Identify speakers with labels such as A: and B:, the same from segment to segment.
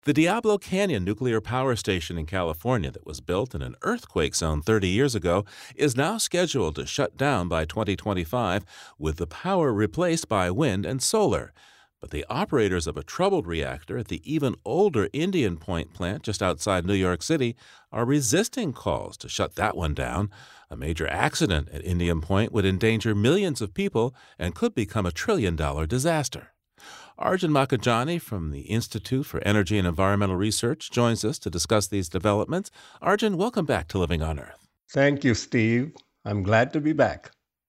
A: The Diablo Canyon nuclear power station in California, that was built in an earthquake zone 30 years ago, is now scheduled to shut down by 2025, with the power replaced by wind and solar. But the operators of a troubled reactor at the even older Indian Point plant just outside New York City are resisting calls to shut that one down. A major accident at Indian Point would endanger millions of people and could become a trillion-dollar disaster. Arjun Makajani from the Institute for Energy and Environmental Research joins us to discuss these developments. Arjun, welcome back to Living on Earth.
B: Thank you, Steve. I'm glad to be back.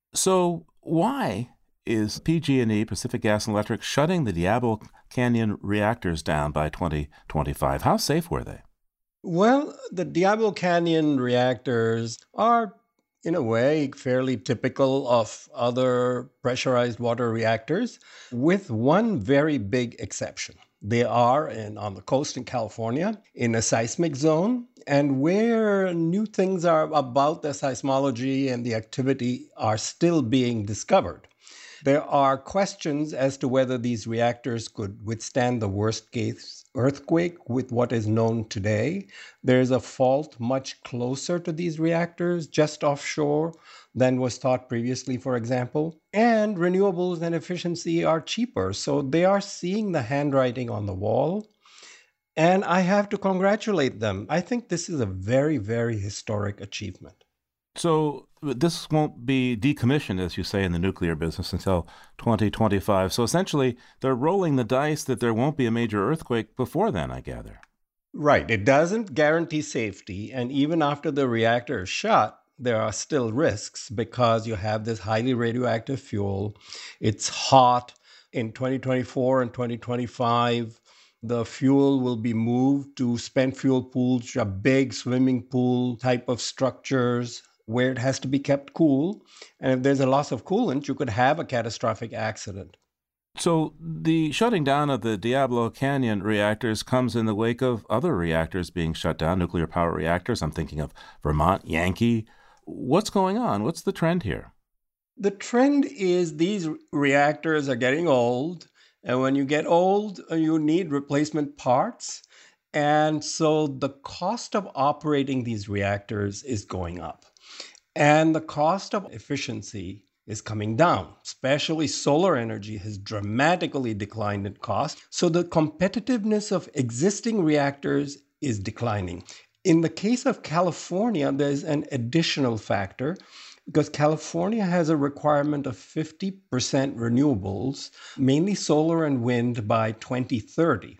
A: So why is PG&E, Pacific Gas and Electric, shutting the Diablo Canyon reactors down by 2025? How safe were they?
B: Well, the Diablo Canyon reactors are, in a way, fairly typical of other pressurized water reactors, with one very big exception. They are on the coast in California, in a seismic zone, and where new things are about the seismology and the activity are still being discovered. There are questions as to whether these reactors could withstand the worst case earthquake with what is known today. There's a fault much closer to these reactors, just offshore, than was thought previously, for example. And renewables and efficiency are cheaper, so they are seeing the handwriting on the wall. And I have to congratulate them. I think this is a very, very historic achievement.
A: So this won't be decommissioned, as you say, in the nuclear business until 2025. So essentially, they're rolling the dice that there won't be a major earthquake before then, I gather.
B: Right. It doesn't guarantee safety. And even after the reactor is shut, there are still risks because you have this highly radioactive fuel. It's hot. In 2024 and 2025, the fuel will be moved to spent fuel pools, which are big swimming pool type of structures where it has to be kept cool. And if there's a loss of coolant, you could have a catastrophic accident.
A: So the shutting down of the Diablo Canyon reactors comes in the wake of other reactors being shut down, nuclear power reactors. I'm thinking of Vermont, Yankee. What's going on? What's the trend here?
B: The trend is these reactors are getting old. And when you get old, you need replacement parts. And so the cost of operating these reactors is going up. And the cost of efficiency is coming down. Especially solar energy has dramatically declined in cost. So the competitiveness of existing reactors is declining. In the case of California, there's an additional factor because California has a requirement of 50% renewables, mainly solar and wind, by 2030.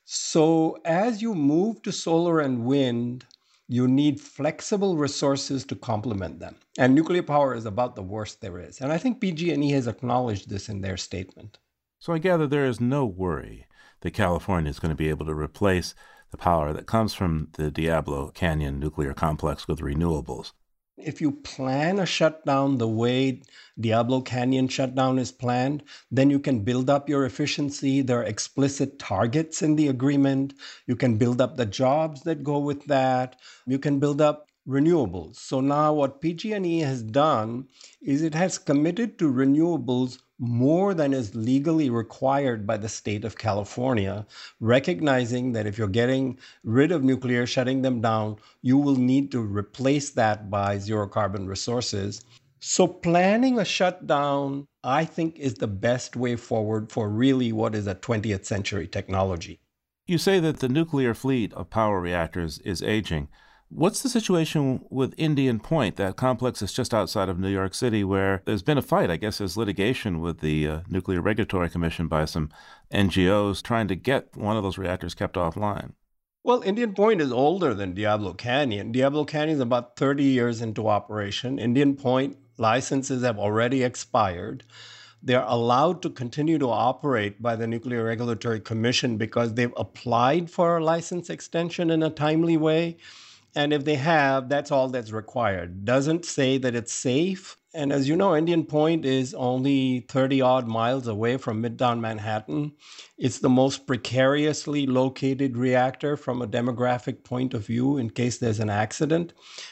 B: So as you move to solar and wind, you need flexible resources to complement them. And nuclear power is about the worst there is. And I think PG&E has acknowledged this in their statement.
A: So I gather there is no worry that California is going to be able to replace the power that comes from the Diablo Canyon nuclear complex with renewables.
B: If you plan a shutdown the way Diablo Canyon shutdown is planned, then you can build up your efficiency. There are explicit targets in the agreement. You can build up the jobs that go with that. You can build up renewables. So now what PG&E has done is it has committed to renewables more than is legally required by the state of California, recognizing that if you're getting rid of nuclear, shutting them down, you will need to replace that by zero carbon resources. So planning a shutdown, I think, is the best way forward for really what is a 20th century technology.
A: You say that the nuclear fleet of power reactors is aging. What's the situation with Indian Point? That complex is just outside of New York City, where there's been a fight, I guess there's litigation with the Nuclear Regulatory Commission by some NGOs trying to get one of those reactors kept offline.
B: Well, Indian Point is older than Diablo Canyon. Diablo Canyon is about 30 years into operation. Indian Point licenses have already expired. They're allowed to continue to operate by the Nuclear Regulatory Commission because they've applied for a license extension in a timely way. And if they have, that's all that's required. Doesn't say that it's safe. And as you know, Indian Point is only 30 odd miles away from Midtown Manhattan. It's the most precariously located reactor from a demographic point of view in case there's an accident.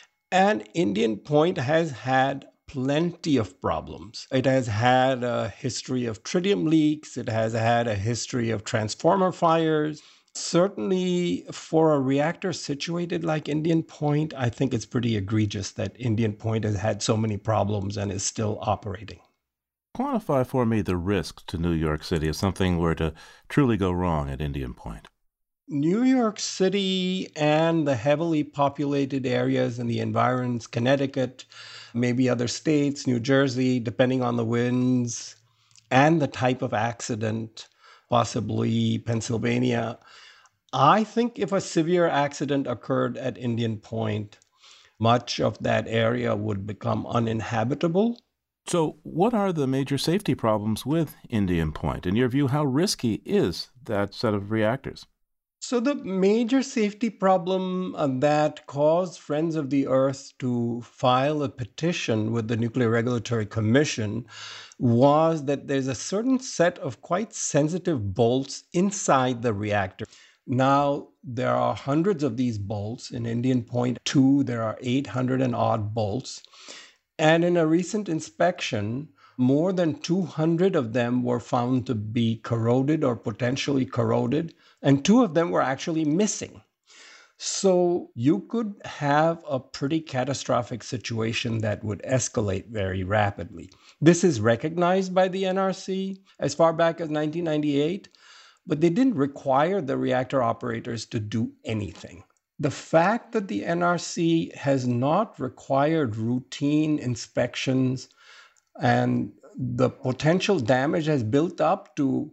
B: And Indian Point has had plenty of problems. It has had a history of tritium leaks. It has had a history of transformer fires. Certainly, for a reactor situated like Indian Point, I think it's pretty egregious that Indian Point has had so many problems and is still operating.
A: Quantify for me the risks to New York City if something were to truly go wrong at Indian Point.
B: New York City and the heavily populated areas in the environs, Connecticut, maybe other states, New Jersey, depending on the winds and the type of accident, possibly Pennsylvania. I think if a severe accident occurred at Indian Point, much of that area would become uninhabitable.
A: So, what are the major safety problems with Indian Point? In your view, how risky is that set of reactors?
B: So, the major safety problem that caused Friends of the Earth to file a petition with the Nuclear Regulatory Commission was that there's a certain set of quite sensitive bolts inside the reactor. Now, there are hundreds of these bolts. In Indian Point 2, there are 800 and odd bolts. And in a recent inspection, more than 200 of them were found to be corroded or potentially corroded, and two of them were actually missing. So you could have a pretty catastrophic situation that would escalate very rapidly. This is recognized by the NRC as far back as 1998, but they didn't require the reactor operators to do anything. The fact that the NRC has not required routine inspections and the potential damage has built up to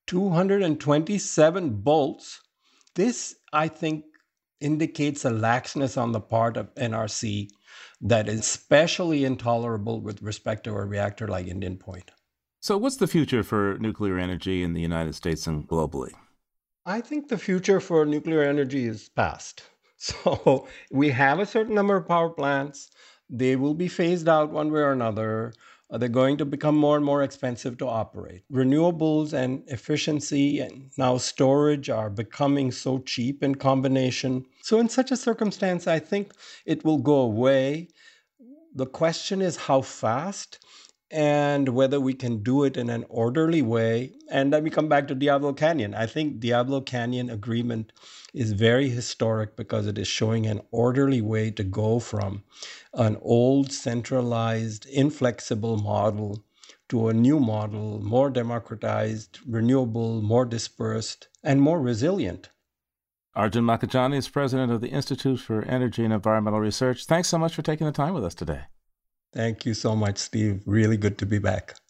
B: 227 bolts, this, I think, indicates a laxness on the part of NRC that is especially intolerable with respect to a reactor like Indian Point.
A: So, what's the future for nuclear energy in the United States and globally?
B: I think the future for nuclear energy is past. So we have a certain number of power plants. They will be phased out one way or another. They're going to become more and more expensive to operate. Renewables and efficiency and now storage are becoming so cheap in combination. So, in such a circumstance, I think it will go away. The question is how fast and whether we can do it in an orderly way. And then we come back to Diablo Canyon. I think Diablo Canyon agreement is very historic because it is showing an orderly way to go from an old, centralized, inflexible model to a new model, more democratized, renewable, more dispersed, and more resilient.
A: Arjun Makhijani is president of the Institute for Energy and Environmental Research. Thanks so much for taking the time with us today.
B: Thank you so much, Steve. Really good to be back.